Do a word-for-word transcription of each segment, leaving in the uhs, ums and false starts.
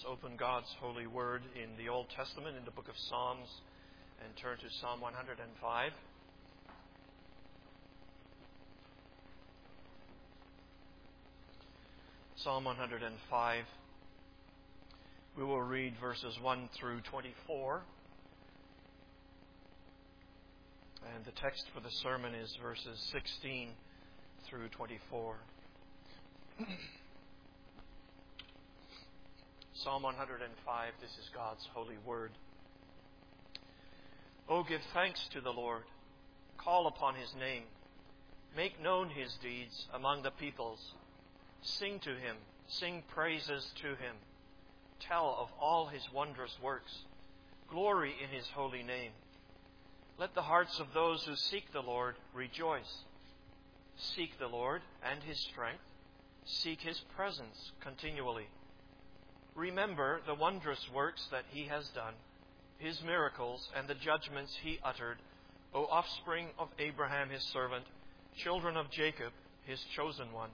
Let's open God's holy word in the Old Testament, in the book of Psalms, and turn to Psalm one hundred five. Psalm one hundred five. We will read verses one through twenty-four. And the text for the sermon is verses sixteen through twenty-four. Psalm one hundred five, this is God's holy word. Oh, give thanks to the Lord. Call upon His name. Make known His deeds among the peoples. Sing to Him. Sing praises to Him. Tell of all His wondrous works. Glory in His holy name. Let the hearts of those who seek the Lord rejoice. Seek the Lord and His strength. Seek His presence continually. Remember the wondrous works that He has done, His miracles and the judgments He uttered, O offspring of Abraham His servant, children of Jacob, His chosen ones.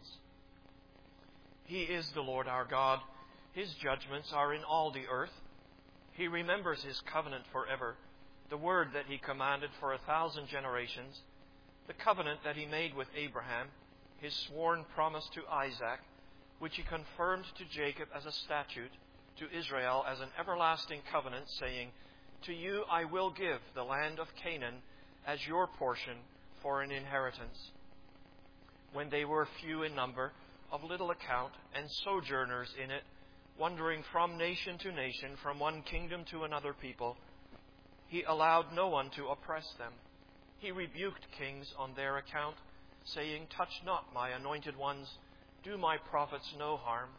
He is the Lord our God. His judgments are in all the earth. He remembers His covenant forever, the word that He commanded for a thousand generations, the covenant that He made with Abraham, His sworn promise to Isaac, which He confirmed to Jacob as a statute, to Israel as an everlasting covenant, saying, To you I will give the land of Canaan as your portion for an inheritance. When they were few in number, of little account, and sojourners in it, wandering from nation to nation, from one kingdom to another people, He allowed no one to oppress them. He rebuked kings on their account, saying, Touch not my anointed ones, do my prophets no harm.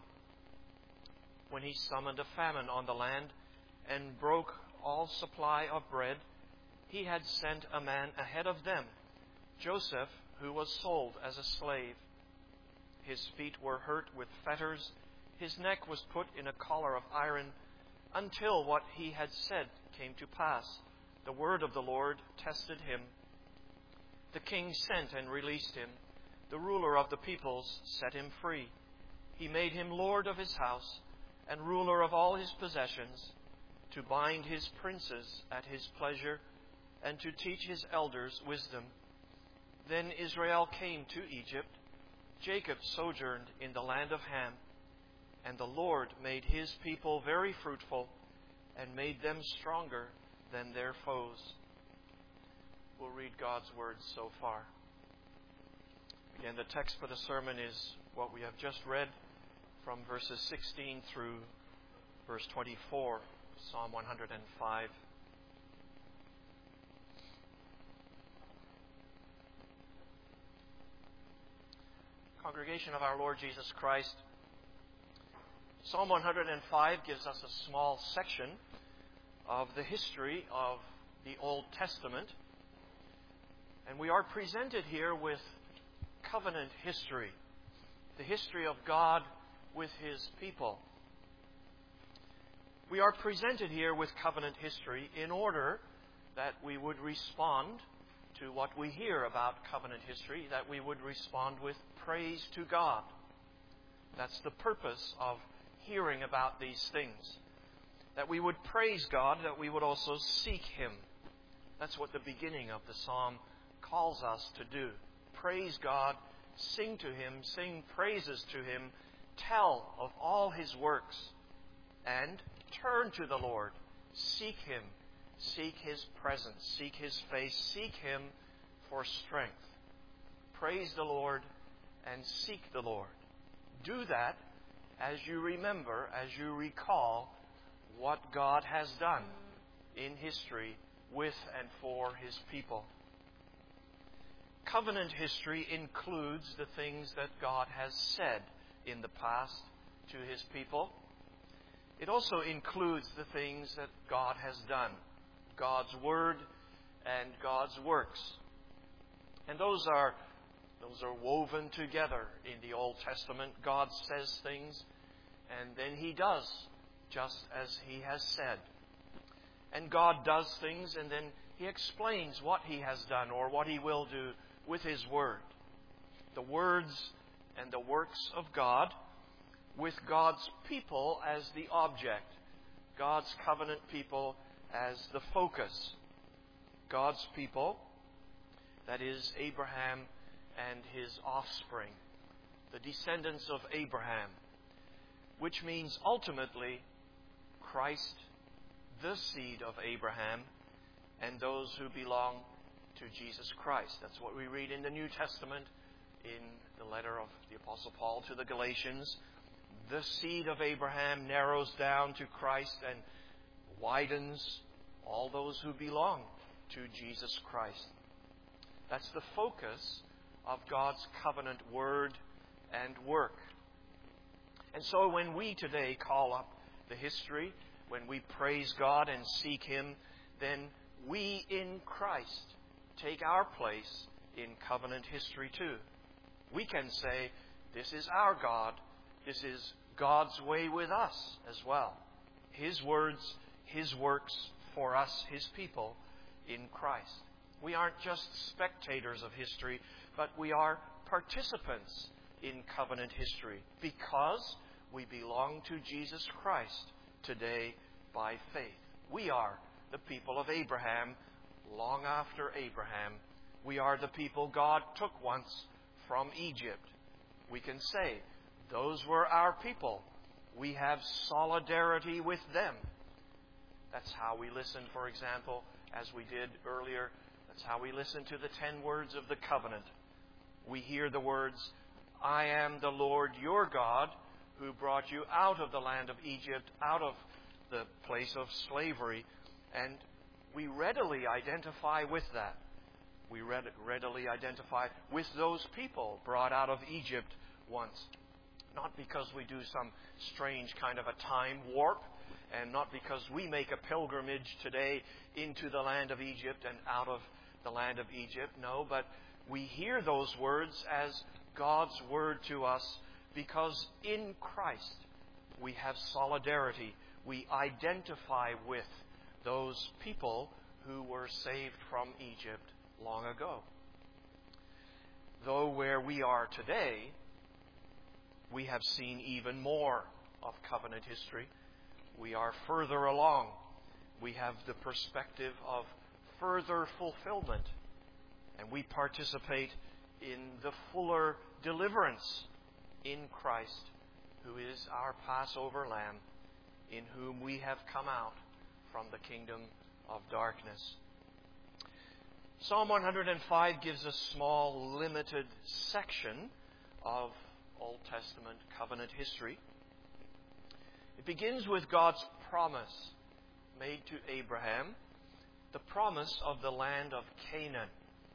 When He summoned a famine on the land and broke all supply of bread, He had sent a man ahead of them, Joseph, who was sold as a slave. His feet were hurt with fetters, His neck was put in a collar of iron, until what He had said came to pass. The word of the Lord tested Him. The king sent and released Him. The ruler of the peoples set Him free. He made Him lord of His house and ruler of all His possessions, to bind His princes at His pleasure and to teach His elders wisdom. Then Israel came to Egypt. Jacob sojourned in the land of Ham. And the Lord made His people very fruitful and made them stronger than their foes. We'll read God's words so far. Again, the text for the sermon is what we have just read from verses sixteen through verse twenty-four, Psalm one hundred five. Congregation of our Lord Jesus Christ, Psalm one hundred five gives us a small section of the history of the Old Testament. And we are presented here with covenant history, the history of God with His people. We are presented here with covenant history in order that we would respond to what we hear about covenant history, that we would respond with praise to God. That's the purpose of hearing about these things. That we would praise God, that we would also seek Him. That's what the beginning of the psalm calls us to do. Praise God, sing to Him, sing praises to Him, tell of all His works, and turn to the Lord. Seek Him, seek His presence, seek His face, seek Him for strength. Praise the Lord and seek the Lord. Do that as you remember, as you recall what God has done in history with and for His people. Covenant history includes the things that God has said in the past to His people. It also includes the things that God has done, God's Word and God's works. And those are those are woven together in the Old Testament. God says things, and then He does just as He has said. And God does things, and then He explains what He has done or what He will do with His Word. The words and the works of God with God's people as the object, God's covenant people as the focus. God's people, that is Abraham and his offspring, the descendants of Abraham, which means ultimately Christ, the seed of Abraham, and those who belong to Jesus Christ. That's what we read in the New Testament in the letter of the Apostle Paul to the Galatians. The seed of Abraham narrows down to Christ and widens all those who belong to Jesus Christ. That's the focus of God's covenant word and work. And so when we today call up the history, when we praise God and seek Him, then we in Christ take our place in covenant history too. We can say, this is our God, this is God's way with us as well. His words, His works for us, His people in Christ. We aren't just spectators of history, but we are participants in covenant history because we belong to Jesus Christ today by faith. We are the people of Abraham long after Abraham. We are the people God took once from Egypt. We can say, those were our people. We have solidarity with them. That's how we listen, for example, as we did earlier. That's how we listen to the ten words of the covenant. We hear the words, I am the Lord your God, who brought you out of the land of Egypt, out of the place of slavery. And we readily identify with that. We readily identify with those people brought out of Egypt once. Not because we do some strange kind of a time warp, and not because we make a pilgrimage today into the land of Egypt and out of the land of Egypt. No, but we hear those words as God's word to us because in Christ we have solidarity. We identify with those people who were saved from Egypt long ago. Though where we are today, we have seen even more of covenant history. We are further along. We have the perspective of further fulfillment. And we participate in the fuller deliverance in Christ, who is our Passover Lamb, in whom we have come out from the kingdom of darkness. Psalm one hundred five gives a small, limited section of Old Testament covenant history. It begins with God's promise made to Abraham, the promise of the land of Canaan.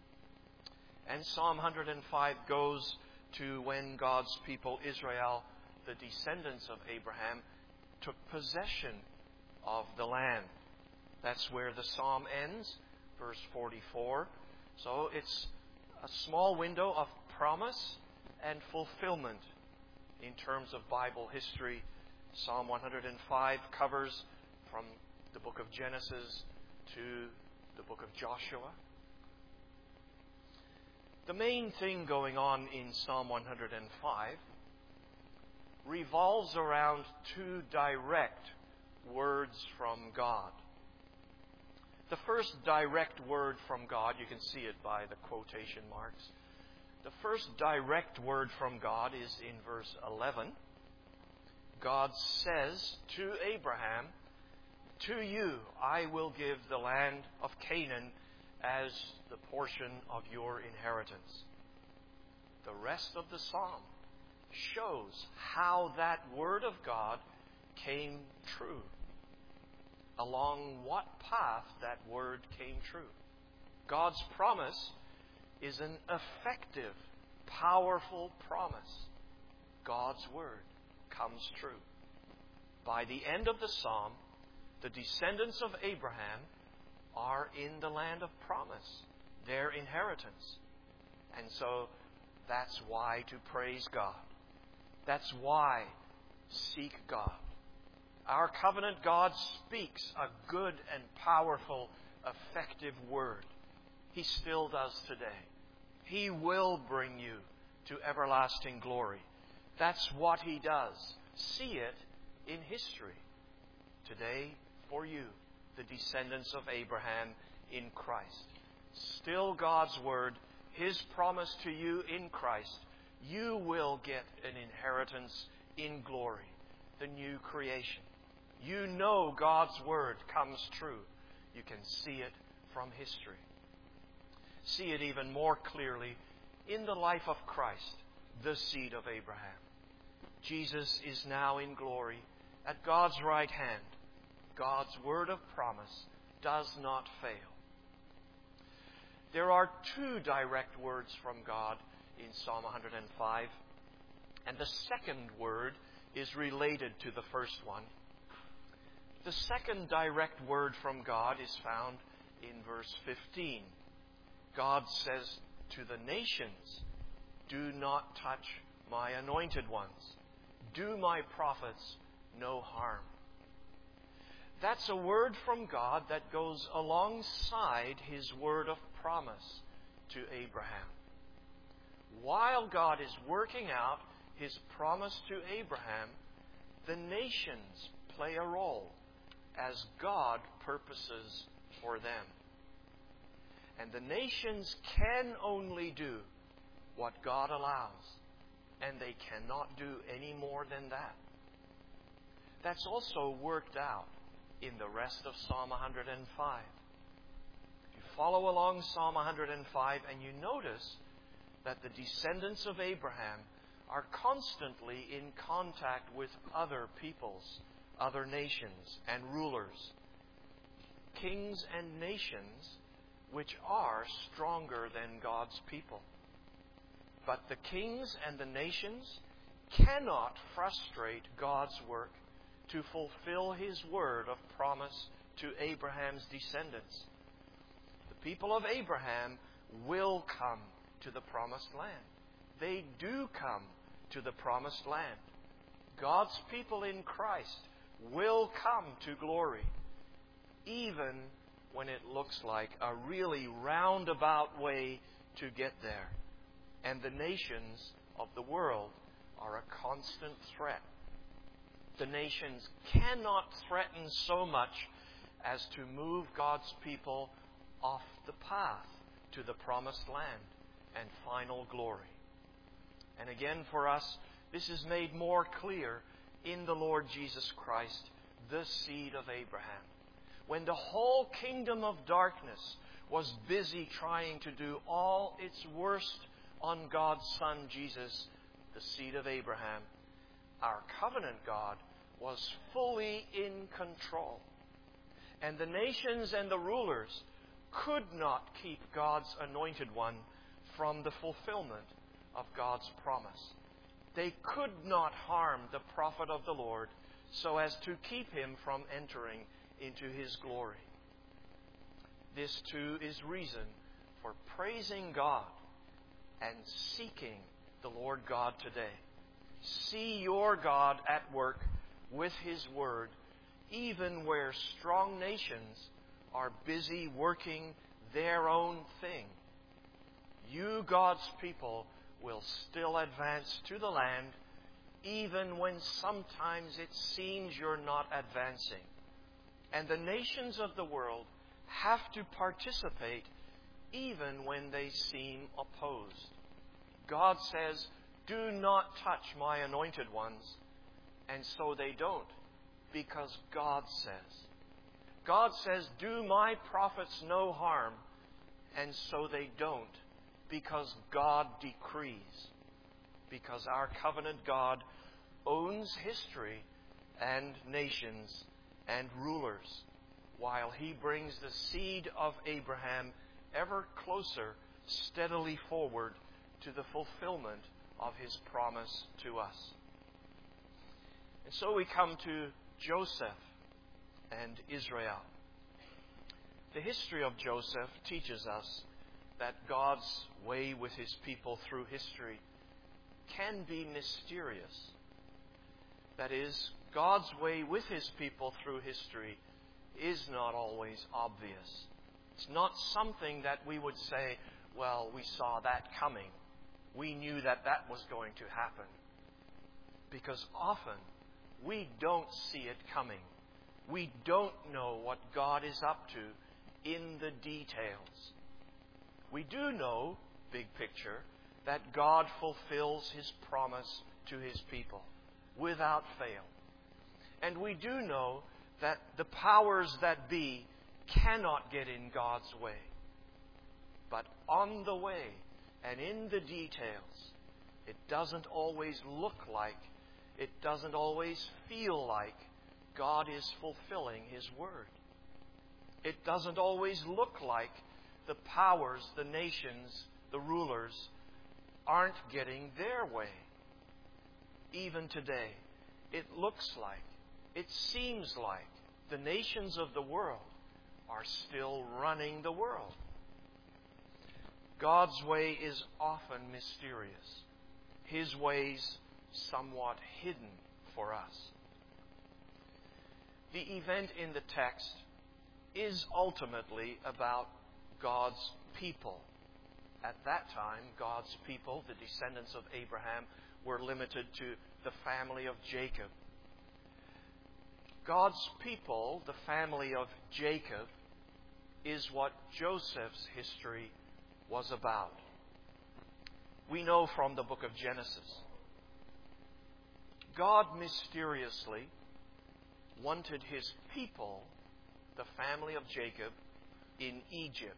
And Psalm one hundred five goes to when God's people, Israel, the descendants of Abraham, took possession of the land. That's where the psalm ends, verse forty-four. So it's a small window of promise and fulfillment in terms of Bible history. Psalm one hundred five covers from the book of Genesis to the book of Joshua. The main thing going on in Psalm one hundred five revolves around two direct words from God. The first direct word from God, you can see it by the quotation marks. The first direct word from God is in verse eleven. God says to Abraham, to you I will give the land of Canaan as the portion of your inheritance. The rest of the psalm shows how that word of God came true, along what path that word came true. God's promise is an effective, powerful promise. God's word comes true. By the end of the psalm, the descendants of Abraham are in the land of promise, their inheritance. And so that's why to praise God. That's why seek God. Our covenant God speaks a good and powerful, effective word. He still does today. He will bring you to everlasting glory. That's what He does See it in history. Today, for you, the descendants of Abraham in Christ. Still God's Word, His promise to you in Christ. You will get an inheritance in glory, the new creation. You know God's Word comes true. You can see it from history. See it even more clearly in the life of Christ, the seed of Abraham. Jesus is now in glory at God's right hand. God's word of promise does not fail. There are two direct words from God in Psalm one hundred five, and the second word is related to the first one. The second direct word from God is found in verse fifteen. God says to the nations, "Do not touch my anointed ones. Do my prophets no harm." That's a word from God that goes alongside His word of promise to Abraham. While God is working out His promise to Abraham, the nations play a role as God purposes for them. And the nations can only do what God allows, and they cannot do any more than that. That's also worked out in the rest of Psalm one hundred five. You follow along Psalm one hundred five and you notice that the descendants of Abraham are constantly in contact with other peoples, other nations and rulers, kings and nations which are stronger than God's people. But the kings and the nations cannot frustrate God's work to fulfill His word of promise to Abraham's descendants. The people of Abraham will come to the promised land. They do come to the promised land. God's people in Christ will come to glory, even when it looks like a really roundabout way to get there. And the nations of the world are a constant threat. The nations cannot threaten so much as to move God's people off the path to the promised land and final glory. And again for us, this is made more clear in the Lord Jesus Christ, the seed of Abraham. When the whole kingdom of darkness was busy trying to do all its worst on God's Son Jesus, the seed of Abraham, our covenant God was fully in control. And the nations and the rulers could not keep God's anointed one from the fulfillment of God's promise. They could not harm the prophet of the Lord so as to keep him from entering into His glory. This too is reason for praising God and seeking the Lord God today. See your God at work with His word, even where strong nations are busy working their own thing. You, God's people, will still advance to the land, even when sometimes it seems you're not advancing. And the nations of the world have to participate even when they seem opposed. God says, "Do not touch my anointed ones." And so they don't, because God says. God says, "Do my prophets no harm." And so they don't, because God decrees. Because our covenant God owns history and nations and rulers, while He brings the seed of Abraham ever closer, steadily forward to the fulfillment of His promise to us. And so we come to Joseph and Israel. The history of Joseph teaches us that God's way with His people through history can be mysterious. That is, God's way with His people through history is not always obvious. It's not something that we would say, well, we saw that coming. We knew that that was going to happen. Because often we don't see it coming. We don't know what God is up to in the details. We do know, big picture, that God fulfills His promise to His people without fail. And we do know that the powers that be cannot get in God's way. But on the way and in the details, it doesn't always look like, it doesn't always feel like God is fulfilling His word. It doesn't always look like the powers, the nations, the rulers aren't getting their way. Even today, it looks like, it seems like the nations of the world are still running the world. God's way is often mysterious. His ways somewhat hidden for us. The event in the text is ultimately about God's people. At that time, God's people, the descendants of Abraham, were limited to the family of Jacob. God's people, the family of Jacob, is what Joseph's history was about. We know from the book of Genesis, God mysteriously wanted His people, the family of Jacob, in Egypt.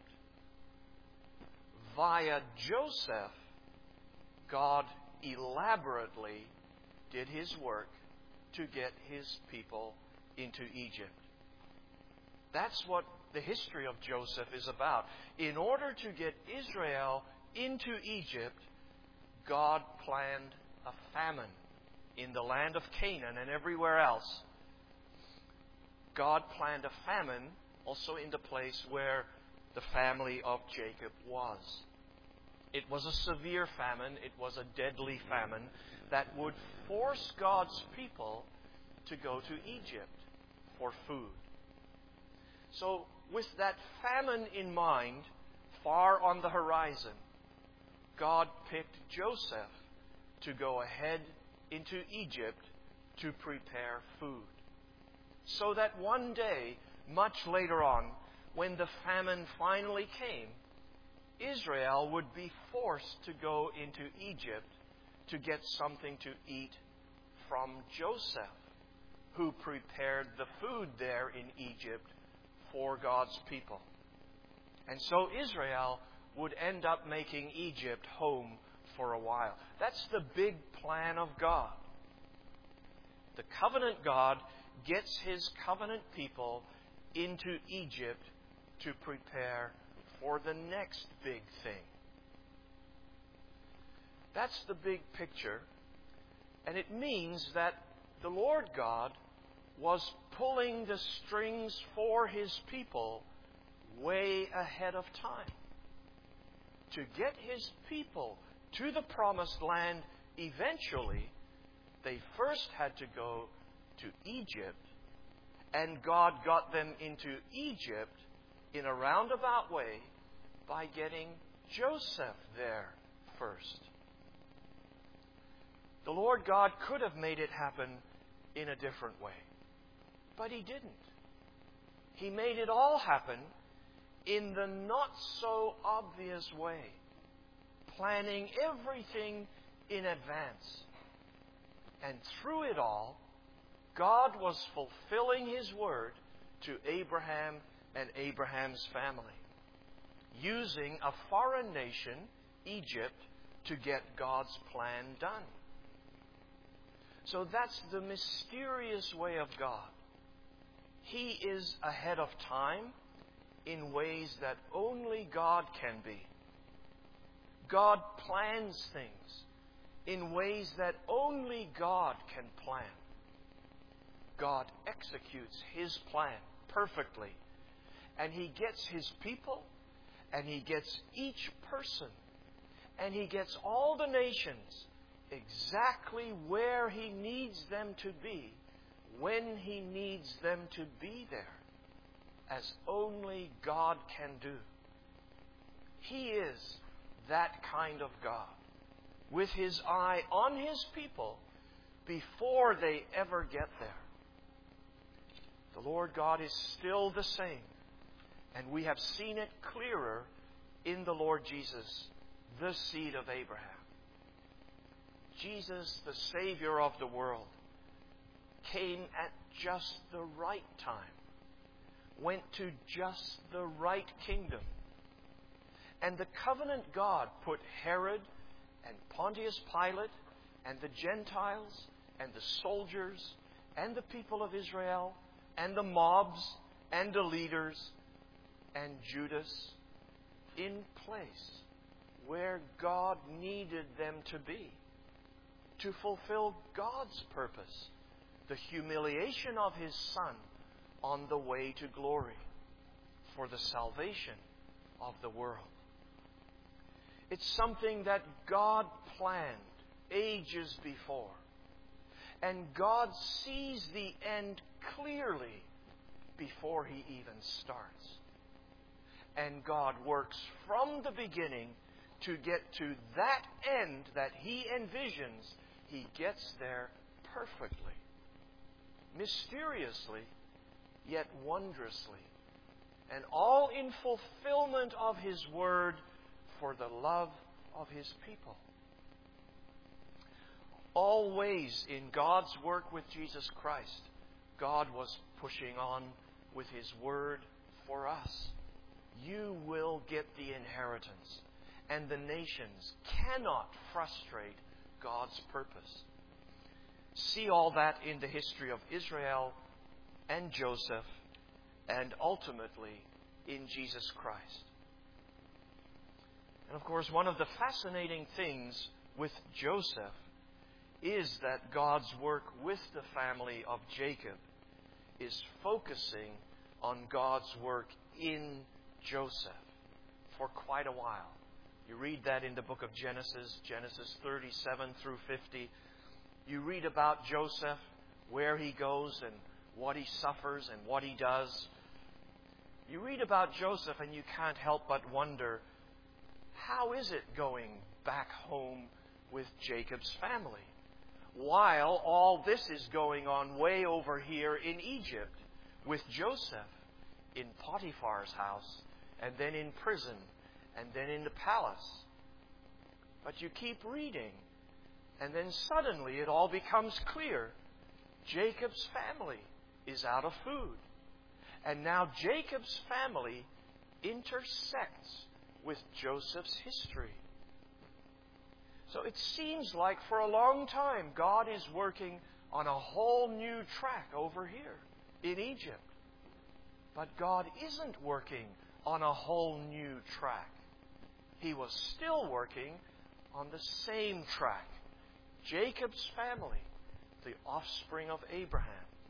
Via Joseph, God elaborately did His work to get His people into Egypt. That's what the history of Joseph is about. In order to get Israel into Egypt, God planned a famine in the land of Canaan and everywhere else. God planned a famine also in the place where the family of Jacob was. It was a severe famine. It was a deadly famine that would force God's people to go to Egypt for food. So, with that famine in mind, far on the horizon, God picked Joseph to go ahead into Egypt to prepare food. So that one day, much later on, when the famine finally came, Israel would be forced to go into Egypt to get something to eat from Joseph, who prepared the food there in Egypt for God's people. And so Israel would end up making Egypt home for a while. That's the big plan of God. The covenant God gets His covenant people into Egypt to prepare for the next big thing. That's the big picture. And it means that the Lord God was pulling the strings for His people way ahead of time. To get His people to the promised land eventually, they first had to go to Egypt, and God got them into Egypt in a roundabout way by getting Joseph there first. The Lord God could have made it happen in a different way, but He didn't. He made it all happen in the not-so-obvious way, planning everything in advance. And through it all, God was fulfilling His word to Abraham and Abraham's family, using a foreign nation, Egypt, to get God's plan done. So that's the mysterious way of God. He is ahead of time in ways that only God can be. God plans things in ways that only God can plan. God executes His plan perfectly. And He gets His people, and He gets each person, and He gets all the nations exactly where He needs them to be, when He needs them to be there, as only God can do. He is that kind of God, with His eye on His people, before they ever get there. The Lord God is still the same, and we have seen it clearer in the Lord Jesus, the seed of Abraham. Jesus, the Savior of the world, came at just the right time, went to just the right kingdom. And the covenant God put Herod and Pontius Pilate and the Gentiles and the soldiers and the people of Israel and the mobs and the leaders and Judas in place where God needed them to be to fulfill God's purpose, the humiliation of His Son on the way to glory for the salvation of the world. It's something that God planned ages before. And God sees the end clearly before He even starts. And God works from the beginning to get to that end that He envisions. He gets there perfectly, mysteriously, yet wondrously, and all in fulfillment of His Word for the love of His people. Always in God's work with Jesus Christ, God was pushing on with His Word for us. You will get the inheritance, and the nations cannot frustrate God's purpose. See all that in the history of Israel and Joseph, and ultimately in Jesus Christ. And of course, one of the fascinating things with Joseph is that God's work with the family of Jacob is focusing on God's work in Joseph for quite a while. You read that in the book of Genesis, Genesis thirty-seven through fifty. You read about Joseph, where he goes and what he suffers and what he does. You read about Joseph and you can't help but wonder, how is it going back home with Jacob's family? While all this is going on way over here in Egypt with Joseph in Potiphar's house and then in prison and then in the palace. But you keep reading, and then suddenly it all becomes clear. Jacob's family is out of food. And now Jacob's family intersects with Joseph's history. So it seems like for a long time God is working on a whole new track over here in Egypt. But God isn't working on a whole new track. He was still working on the same track. Jacob's family, the offspring of Abraham.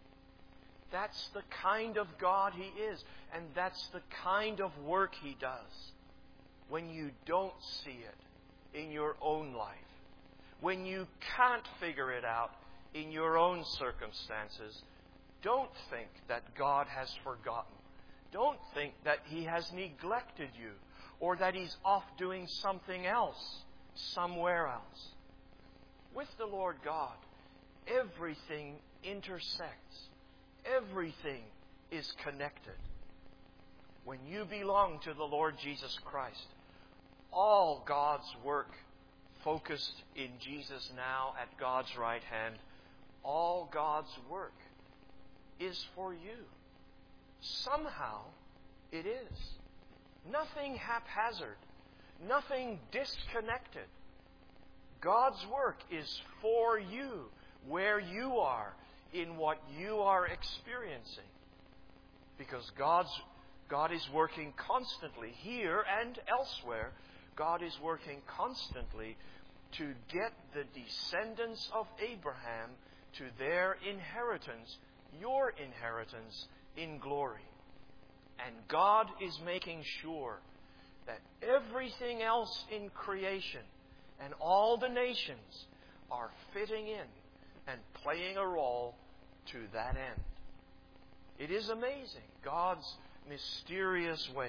That's the kind of God He is, and that's the kind of work He does. When you don't see it in your own life, when you can't figure it out in your own circumstances, don't think that God has forgotten. Don't think that He has neglected you, or that He's off doing something else, somewhere else. With the Lord God, everything intersects. Everything is connected. When you belong to the Lord Jesus Christ, all God's work focused in Jesus now at God's right hand, all God's work is for you. Somehow it is. Nothing haphazard. Nothing disconnected. God's work is for you, where you are, in what you are experiencing. Because God's, God is working constantly here and elsewhere. God is working constantly to get the descendants of Abraham to their inheritance, your inheritance in glory. And God is making sure that everything else in creation and all the nations are fitting in and playing a role to that end. It is amazing, God's mysterious ways.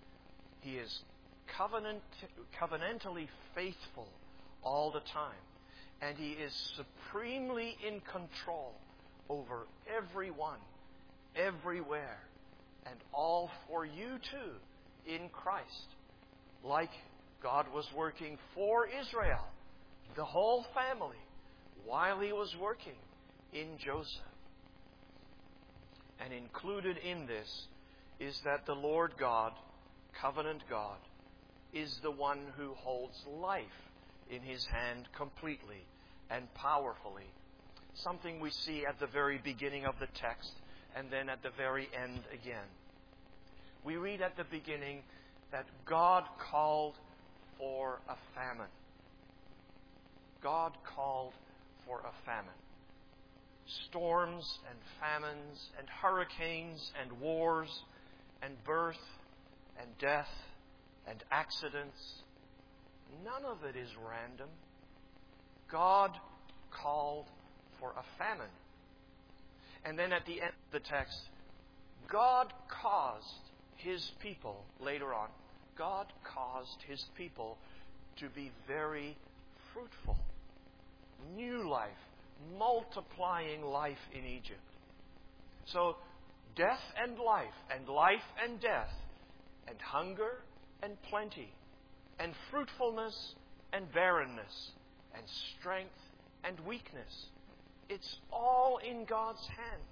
He is covenant, covenantally faithful all the time. And He is supremely in control over everyone, everywhere, and all for you too in Christ. Like God was working for Israel, the whole family, while He was working in Joseph. And included in this is that the Lord God, covenant God, is the one who holds life in His hand completely and powerfully. Something we see at the very beginning of the text and then at the very end again. We read at the beginning that God called for a famine. God called for a famine. Storms and famines and hurricanes and wars and birth and death and accidents. None of it is random. God called for a famine. And then at the end of the text, God caused His people, later on, God caused His people to be very fruitful. New life, multiplying life in Egypt. So, death and life, and life and death, and hunger and plenty, and fruitfulness and barrenness, and strength and weakness. It's all in God's hand.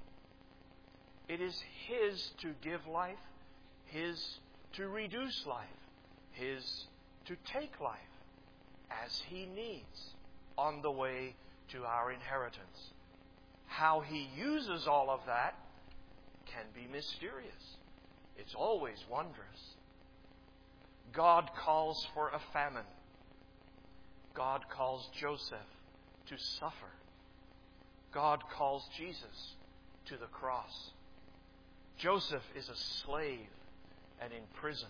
It is His to give life, His to reduce life, His to take life as He needs on the way to our inheritance. How He uses all of that can be mysterious. It's always wondrous. God calls for a famine. God calls Joseph to suffer. God calls Jesus to the cross. Joseph is a slave and in prison.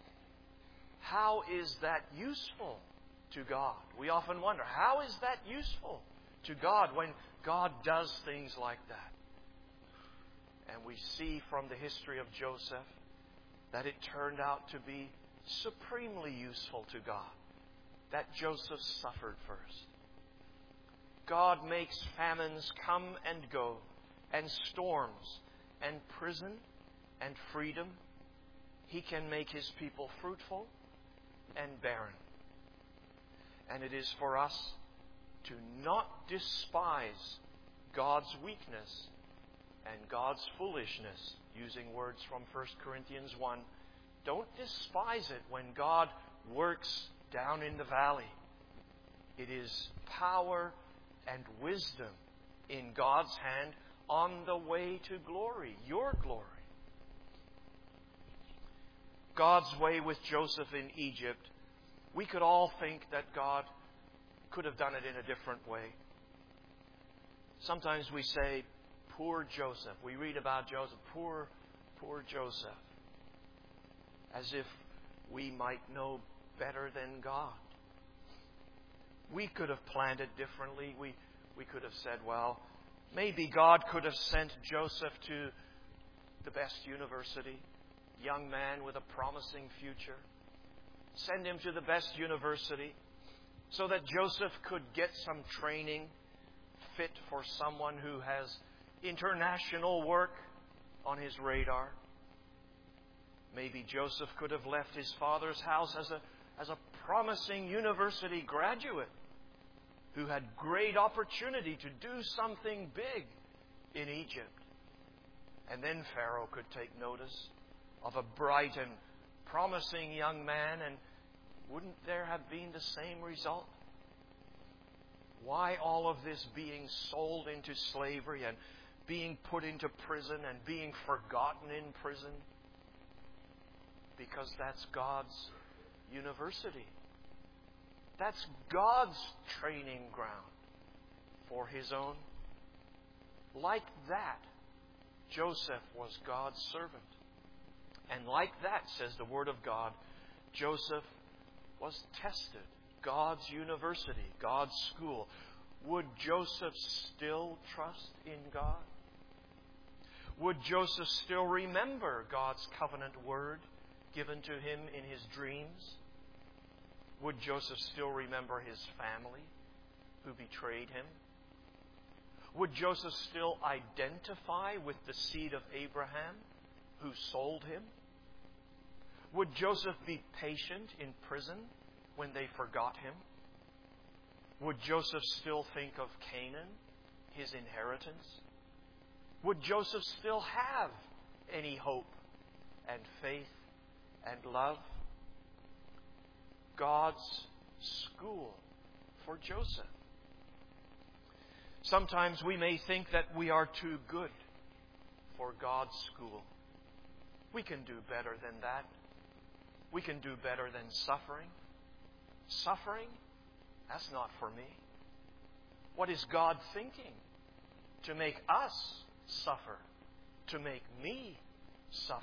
How is that useful to God? We often wonder, how is that useful to God when God does things like that? And we see from the history of Joseph that it turned out to be supremely useful to God, that Joseph suffered first. God makes famines come and go, and storms, and prison, and freedom. He can make His people fruitful and barren. And it is for us to not despise God's weakness and God's foolishness, using words from First Corinthians one. Don't despise it when God works down in the valley. It is power and wisdom in God's hand on the way to glory, your glory. God's way with Joseph in Egypt, we could all think that God could have done it in a different way. Sometimes we say, poor Joseph. We read about Joseph, poor, poor Joseph. As if we might know better than God. We could have planned it differently. We, we could have said, well, maybe God could have sent Joseph to the best university, young man with a promising future. Send him to the best university so that Joseph could get some training fit for someone who has international work on his radar. Maybe Joseph could have left his father's house as a, as a promising university graduate who had great opportunity to do something big in Egypt. And then Pharaoh could take notice of a bright and promising young man, and wouldn't there have been the same result? Why all of this being sold into slavery and being put into prison and being forgotten in prison? Because that's God's university. That's God's training ground for His own. Like that, Joseph was God's servant. And like that, says the Word of God, Joseph was tested. God's university, God's school. Would Joseph still trust in God? Would Joseph still remember God's covenant word given to him in his dreams? Would Joseph still remember his family, who betrayed him? Would Joseph still identify with the seed of Abraham who sold him? Would Joseph be patient in prison when they forgot him? Would Joseph still think of Canaan, his inheritance? Would Joseph still have any hope and faith and love? God's school for Joseph. Sometimes we may think that we are too good for God's school. We can do better than that. We can do better than suffering. Suffering? That's not for me. What is God thinking? To make us suffer. To make me suffer.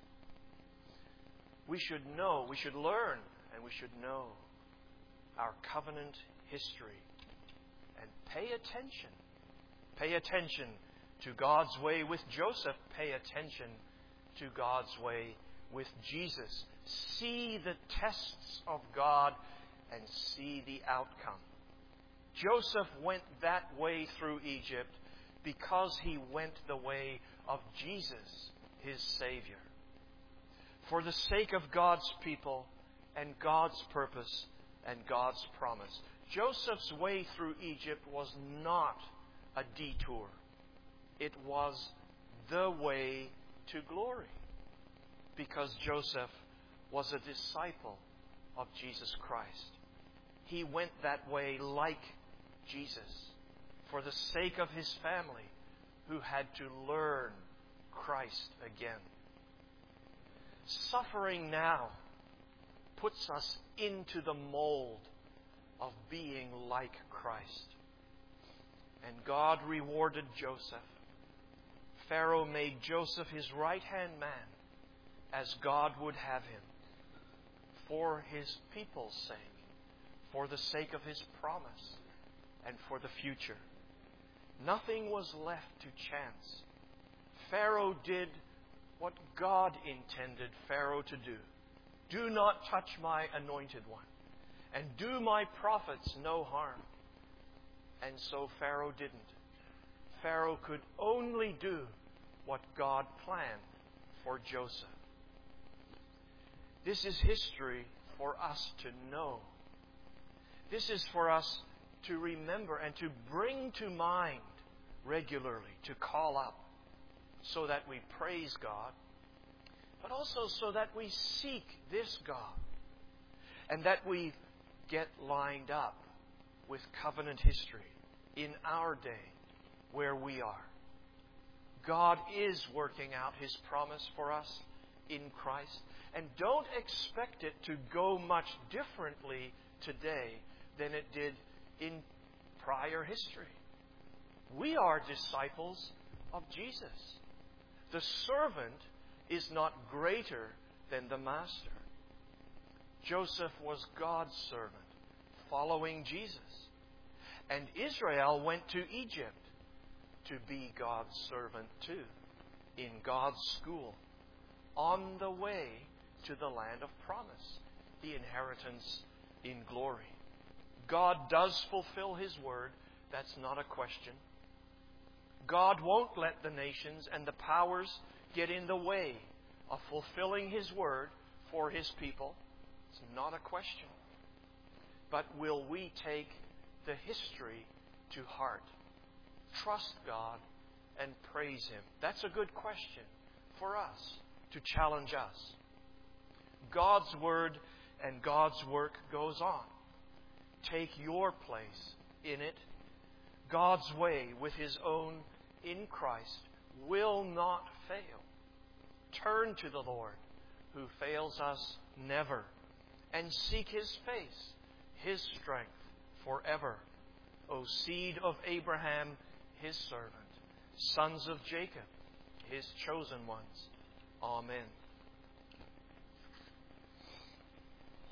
We should know, we should learn, and we should know our covenant history. And pay attention. Pay attention to God's way with Joseph. Pay attention to God's way with Jesus. See the tests of God and see the outcome. Joseph went that way through Egypt because he went the way of Jesus, his Savior. For the sake of God's people and God's purpose and God's promise. Joseph's way through Egypt was not a detour. It was the way to glory. Because Joseph was a disciple of Jesus Christ. He went that way like Jesus for the sake of his family who had to learn Christ again. Suffering now puts us into the mold of being like Christ. And God rewarded Joseph. Pharaoh made Joseph his right-hand man as God would have him for his people's sake, for the sake of his promise, and for the future. Nothing was left to chance. Pharaoh did what God intended Pharaoh to do. Do not touch my anointed one, and do my prophets no harm. And so Pharaoh didn't. Pharaoh could only do what God planned for Joseph. This is history for us to know. This is for us to remember and to bring to mind regularly, to call up, so that we praise God, but also so that we seek this God, and that we get lined up with covenant history in our day where we are. God is working out His promise for us in Christ, and don't expect it to go much differently today than it did in prior history. We are disciples of Jesus. The servant is not greater than the master. Joseph was God's servant, following Jesus. And Israel went to Egypt to be God's servant too, in God's school, on the way to the land of promise, the inheritance in glory. God does fulfill His word. That's not a question. God won't let the nations and the powers get in the way of fulfilling His word for His people. It's not a question. But will we take the history to heart? Trust God and praise Him? That's a good question for us, to challenge us. God's word and God's work goes on. Take your place in it. God's way with His own in Christ will not fail. Turn to the Lord, who fails us never, and seek His face, His strength forever. O seed of Abraham, His servant, sons of Jacob, His chosen ones. Amen.